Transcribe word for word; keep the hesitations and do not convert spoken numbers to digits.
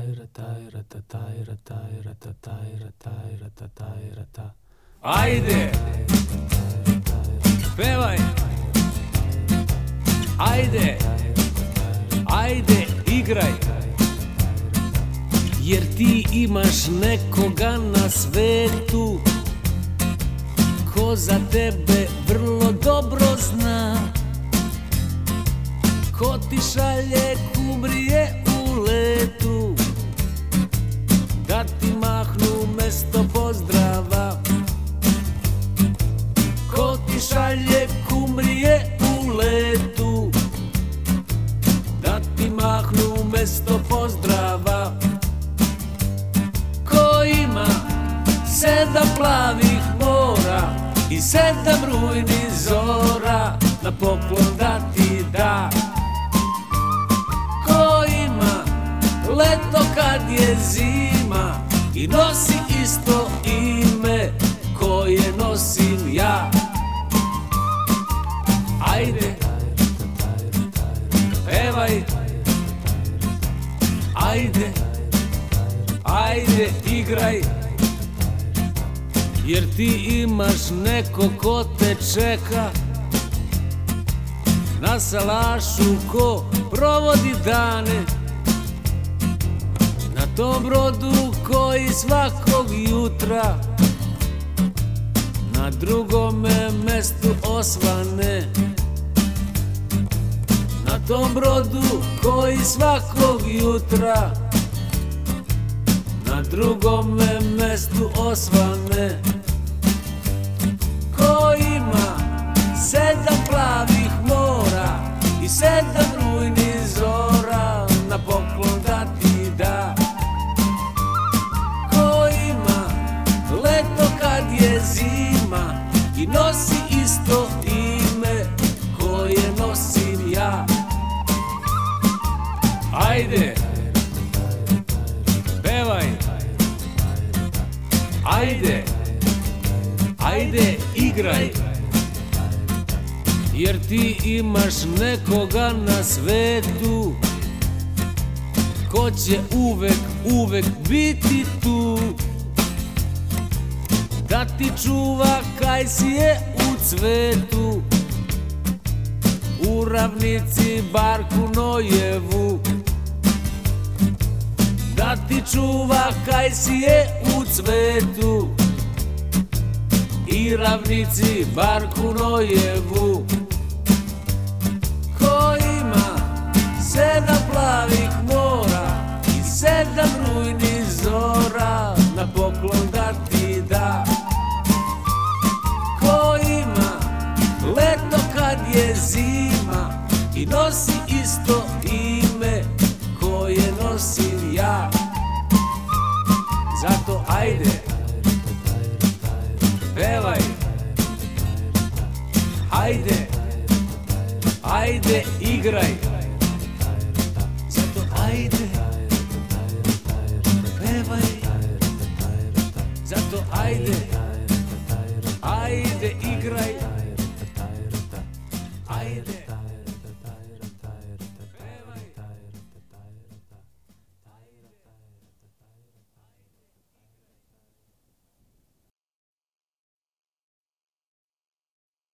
Ajde, pevaj, ajde, ajde, igraj, jer ti imaš nekoga na svetu ko za tebe vrlo dobro zna, ko ti šalje kumrije u letu, da ti mahnu mesto pozdrava, ko ti šalje kumrije u letu, da ti mahnu mesto pozdrava, ko ima sedam plavih mora i sedam rujnih zora na poklon da ti da, ko ima leto kad je zima i nosi isto ime koje nosim ja. Ajde, pevaj, ajde, ajde, igraj, jer ti imaš neko ko te čeka na salašu, ko provodi dane na tom brodu koji svakog jutra na drugome mestu osvane, na tom brodu koji svakog jutra na drugome mestu osvane, ko ima sedam plavih mora i sedam rujnih zora na poklon da ti da, ko ima leto kad je zima i nosi isto ime koje nosim ja. Ajde, pevaj, ajde, ajde, igraj, jer ti imaš nekoga na svetu ko će uvek, uvek biti tu, da ti čuva kaj si je u cvetu, u ravnici barku Nojevu, da ti čuva kaj si je u cvetu i ravnici barku Nojevu, ko ima sedam plavih mora i sedam rujnih zora na poklon da ti da, ko ima leto kad je zima i nosi isto ime koje nosim ja. Zato ajde, pevaj, ajde, ajde, igraj, zato ajde, pevaj, zato ajde, ajde, igraj, ajde.